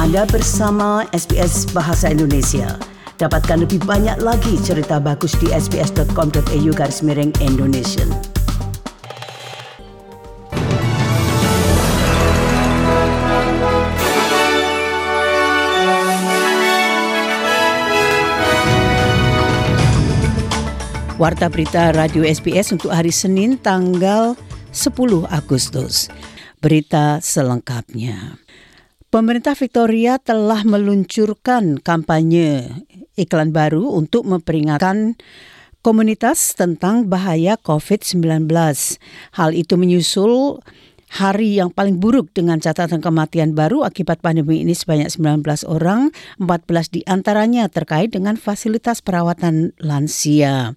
Anda bersama SBS Bahasa Indonesia. Dapatkan lebih banyak lagi cerita bagus di sbs.com.au/Indonesian. Warta berita Radio SBS untuk hari Senin tanggal 10 Agustus. Berita selengkapnya. Pemerintah Victoria telah meluncurkan kampanye iklan baru untuk memperingatkan komunitas tentang bahaya COVID-19. Hal itu menyusul hari yang paling buruk dengan catatan kematian baru akibat pandemi ini sebanyak 19 orang, 14 di antaranya terkait dengan fasilitas perawatan lansia.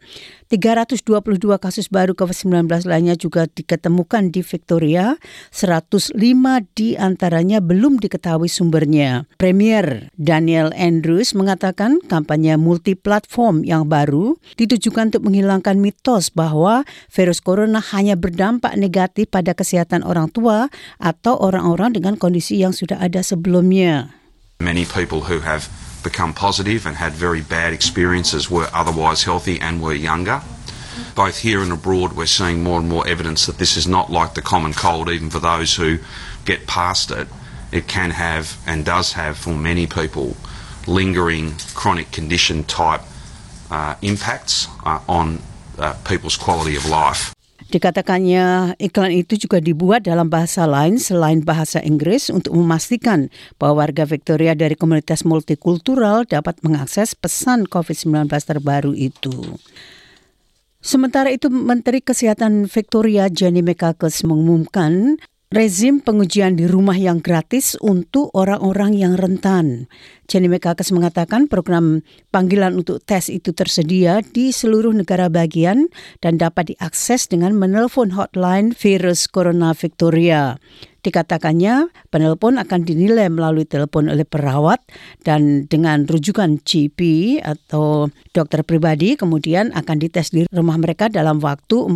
322 kasus baru COVID-19 lainnya juga diketemukan di Victoria, 105 di antaranya belum diketahui sumbernya. Premier Daniel Andrews mengatakan kampanye multiplatform yang baru ditujukan untuk menghilangkan mitos bahwa virus corona hanya berdampak negatif pada kesehatan orang tua atau orang-orang dengan kondisi yang sudah ada sebelumnya. Many people who have become positive and had very bad experiences were otherwise healthy and were younger. Both here and abroad, we're seeing more and more evidence that this is not like the common cold. Even for those who get past it, it can have and does have for many people lingering chronic condition type impacts on people's quality of life. Dikatakannya iklan itu juga dibuat dalam bahasa lain selain bahasa Inggris untuk memastikan bahwa warga Victoria dari komunitas multikultural dapat mengakses pesan COVID-19 terbaru itu. Sementara itu, Menteri Kesehatan Victoria Jenny McCarthy mengumumkan rezim pengujian di rumah yang gratis untuk orang-orang yang rentan. Jenny McCarthy mengatakan program panggilan untuk tes itu tersedia di seluruh negara bagian dan dapat diakses dengan menelpon hotline virus corona Victoria. Dikatakannya, penelpon akan dinilai melalui telepon oleh perawat dan dengan rujukan GP atau dokter pribadi kemudian akan dites di rumah mereka dalam waktu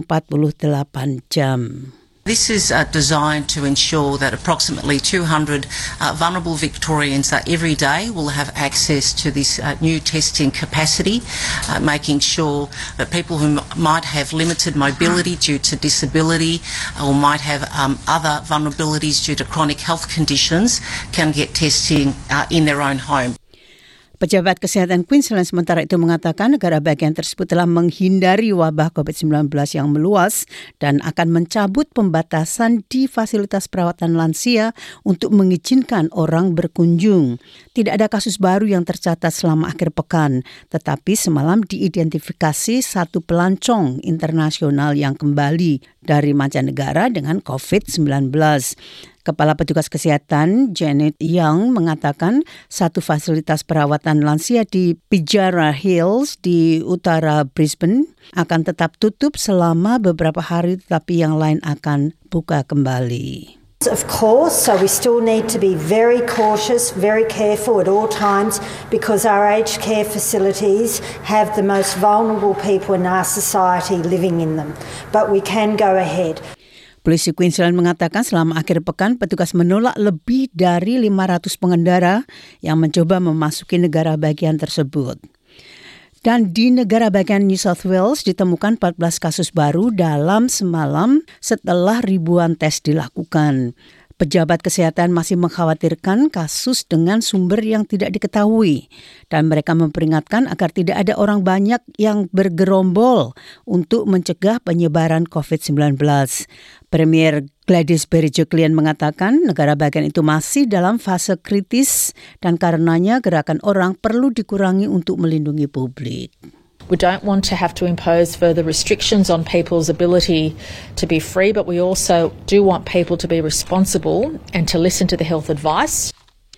48 jam. This is designed to ensure that approximately 200 vulnerable Victorians every day will have access to this new testing capacity, making sure that people who might have limited mobility due to disability or might have other vulnerabilities due to chronic health conditions can get testing in their own home. Pejabat Kesehatan Queensland sementara itu mengatakan negara bagian tersebut telah menghindari wabah COVID-19 yang meluas dan akan mencabut pembatasan di fasilitas perawatan lansia untuk mengizinkan orang berkunjung. Tidak ada kasus baru yang tercatat selama akhir pekan, tetapi semalam diidentifikasi satu pelancong internasional yang kembali dari mancanegara dengan COVID-19. Kepala Petugas Kesehatan Janet Young mengatakan satu fasilitas perawatan lansia di Pijara Hills di utara Brisbane akan tetap tutup selama beberapa hari, tetapi yang lain akan buka kembali. Of course, so we still need to be very cautious, very careful at all times because our aged care facilities have the most vulnerable people in our society living in them. But we can go ahead. Polisi Queensland mengatakan selama akhir pekan petugas menolak lebih dari 500 pengendara yang mencoba memasuki negara bagian tersebut. Dan di negara bagian New South Wales ditemukan 14 kasus baru dalam semalam setelah ribuan tes dilakukan. Pejabat kesehatan masih mengkhawatirkan kasus dengan sumber yang tidak diketahui dan mereka memperingatkan agar tidak ada orang banyak yang bergerombol untuk mencegah penyebaran COVID-19. Premier Gladys Berejiklian mengatakan negara bagian itu masih dalam fase kritis dan karenanya gerakan orang perlu dikurangi untuk melindungi publik. We don't want to have to impose further restrictions on people's ability to be free, but we also do want people to be responsible and to listen to the health advice.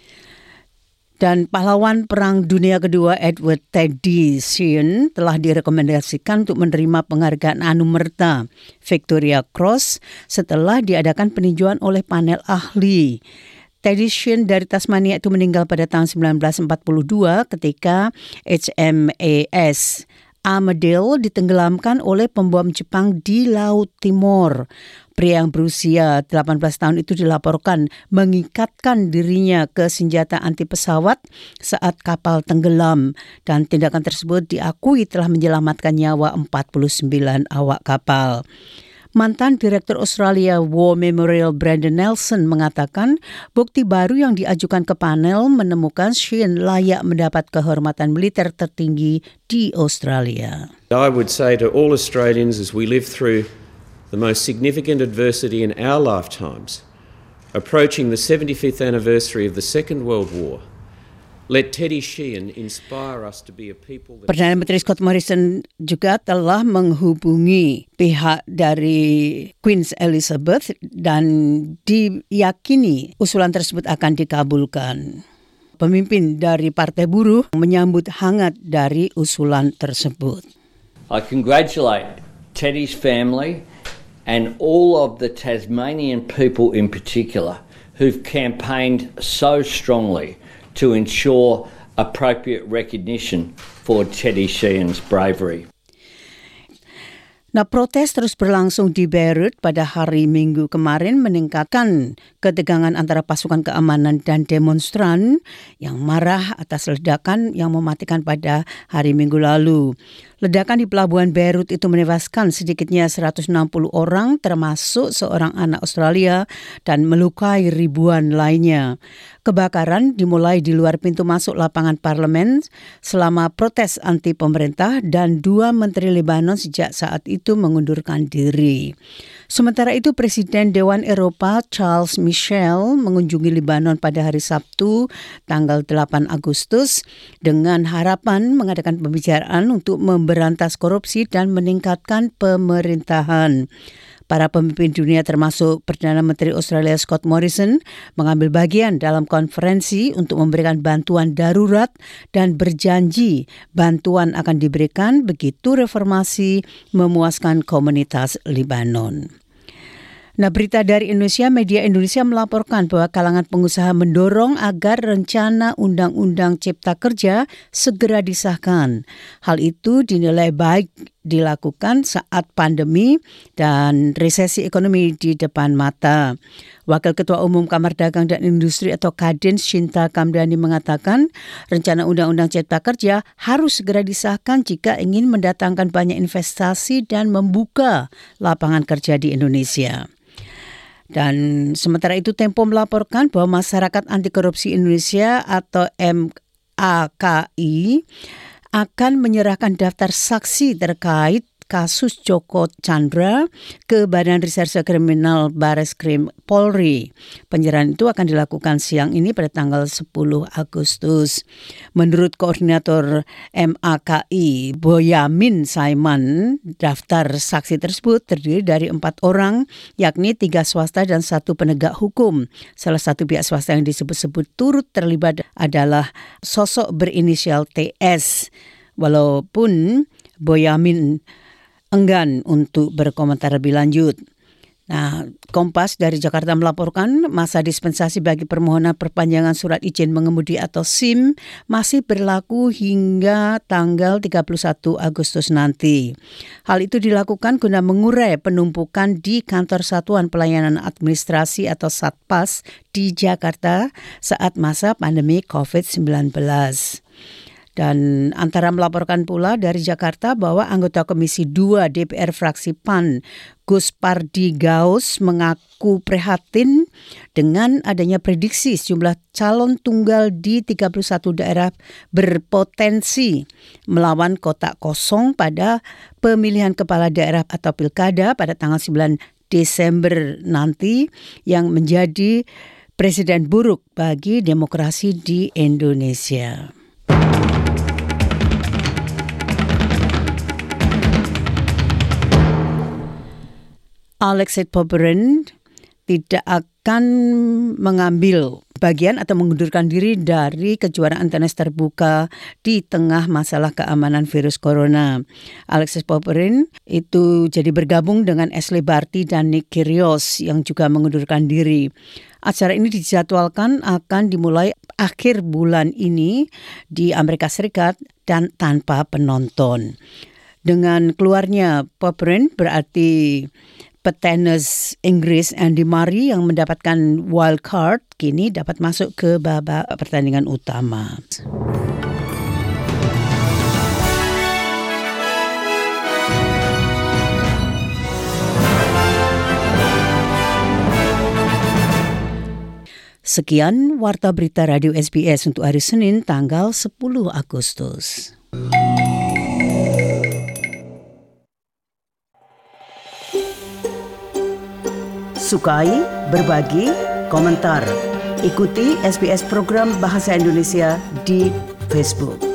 Dan pahlawan Perang Dunia Kedua Edward Teddy Sheehan telah direkomendasikan untuk menerima penghargaan Anumerta Victoria Cross setelah diadakan peninjauan oleh panel ahli. Teddy Sheehan dari Tasmania itu meninggal pada tahun 1942 ketika HMAS Armadale ditenggelamkan oleh pembom Jepang di Laut Timur. Pria yang berusia 18 tahun itu dilaporkan mengikatkan dirinya ke senjata anti pesawat saat kapal tenggelam dan tindakan tersebut diakui telah menyelamatkan nyawa 49 awak kapal. Mantan Direktur Australia War Memorial Brandon Nelson mengatakan bukti baru yang diajukan ke panel menemukan Sheehan layak mendapat kehormatan militer tertinggi di Australia. I would say to all Australians as we live through the most significant adversity in our lifetimes, approaching the 75th anniversary of the Second World War, let Teddy Sheehan inspire us to be a people that... Perdana Menteri Scott Morrison juga telah menghubungi pihak dari Queen Elizabeth dan diyakini usulan tersebut akan dikabulkan. Pemimpin dari Partai Buruh menyambut hangat dari usulan tersebut. I congratulate Teddy's family and all of the Tasmanian people in particular who've campaigned so strongly to ensure appropriate recognition for Teddy Sheehan's bravery. Nah, protes terus berlangsung di Beirut pada hari Minggu kemarin meningkatkan ketegangan antara pasukan keamanan dan demonstran yang marah atas ledakan yang mematikan pada hari Minggu lalu. Ledakan di pelabuhan Beirut itu menewaskan sedikitnya 160 orang termasuk seorang anak Australia dan melukai ribuan lainnya. Kebakaran dimulai di luar pintu masuk lapangan parlemen selama protes anti pemerintah dan 2 menteri Lebanon sejak saat itu mengundurkan diri. Sementara itu Presiden Dewan Eropa Charles Michel mengunjungi Lebanon pada hari Sabtu tanggal 8 Agustus dengan harapan mengadakan pembicaraan untuk memberantas korupsi dan meningkatkan pemerintahan. Para pemimpin dunia termasuk Perdana Menteri Australia Scott Morrison mengambil bagian dalam konferensi untuk memberikan bantuan darurat dan berjanji bantuan akan diberikan begitu reformasi memuaskan komunitas Lebanon. Nah, berita dari Indonesia, media Indonesia melaporkan bahwa kalangan pengusaha mendorong agar rencana Undang-Undang Cipta Kerja segera disahkan. Hal itu dinilai baik dilakukan saat pandemi dan resesi ekonomi di depan mata. Wakil Ketua Umum Kamar Dagang dan Industri atau Kadin Shinta Kamdani mengatakan rencana Undang-Undang Cipta Kerja harus segera disahkan jika ingin mendatangkan banyak investasi dan membuka lapangan kerja di Indonesia. Dan sementara itu Tempo melaporkan bahwa Masyarakat Anti Korupsi Indonesia atau MAKI akan menyerahkan daftar saksi terkait kasus Joko Chandra ke Badan Reserse Kriminal Bareskrim Polri. Penyerahan itu akan dilakukan siang ini pada tanggal 10 Agustus. Menurut Koordinator MAKI Boyamin Saiman, daftar saksi tersebut terdiri dari 4 orang, yakni 3 swasta dan 1 penegak hukum. Salah satu pihak swasta yang disebut-sebut turut terlibat adalah sosok berinisial TS. Walaupun Boyamin enggan untuk berkomentar lebih lanjut. Nah, Kompas dari Jakarta melaporkan masa dispensasi bagi permohonan perpanjangan surat izin mengemudi atau SIM masih berlaku hingga tanggal 31 Agustus nanti. Hal itu dilakukan guna mengurai penumpukan di Kantor Satuan Pelayanan Administrasi atau Satpas di Jakarta saat masa pandemi COVID-19. Dan Antara melaporkan pula dari Jakarta bahwa anggota Komisi 2 DPR fraksi PAN Gus Pardi Gaus mengaku prihatin dengan adanya prediksi sejumlah calon tunggal di 31 daerah berpotensi melawan kotak kosong pada pemilihan kepala daerah atau pilkada pada tanggal 9 Desember nanti yang menjadi presiden buruk bagi demokrasi di Indonesia. Alexei Popperin tidak akan mengambil bagian atau mengundurkan diri dari kejuaraan tenis terbuka di tengah masalah keamanan virus corona. Alexei Popperin itu jadi bergabung dengan Ashley Barty dan Nick Kyrgios yang juga mengundurkan diri. Acara ini dijadwalkan akan dimulai akhir bulan ini di Amerika Serikat dan tanpa penonton. Dengan keluarnya Popperin berarti petenis Inggris Andy Murray yang mendapatkan wild card kini dapat masuk ke babak pertandingan utama. Sekian Warta Berita Radio SBS untuk hari Senin tanggal 10 Agustus. Sukai, berbagi, komentar. Ikuti SBS program Bahasa Indonesia di Facebook.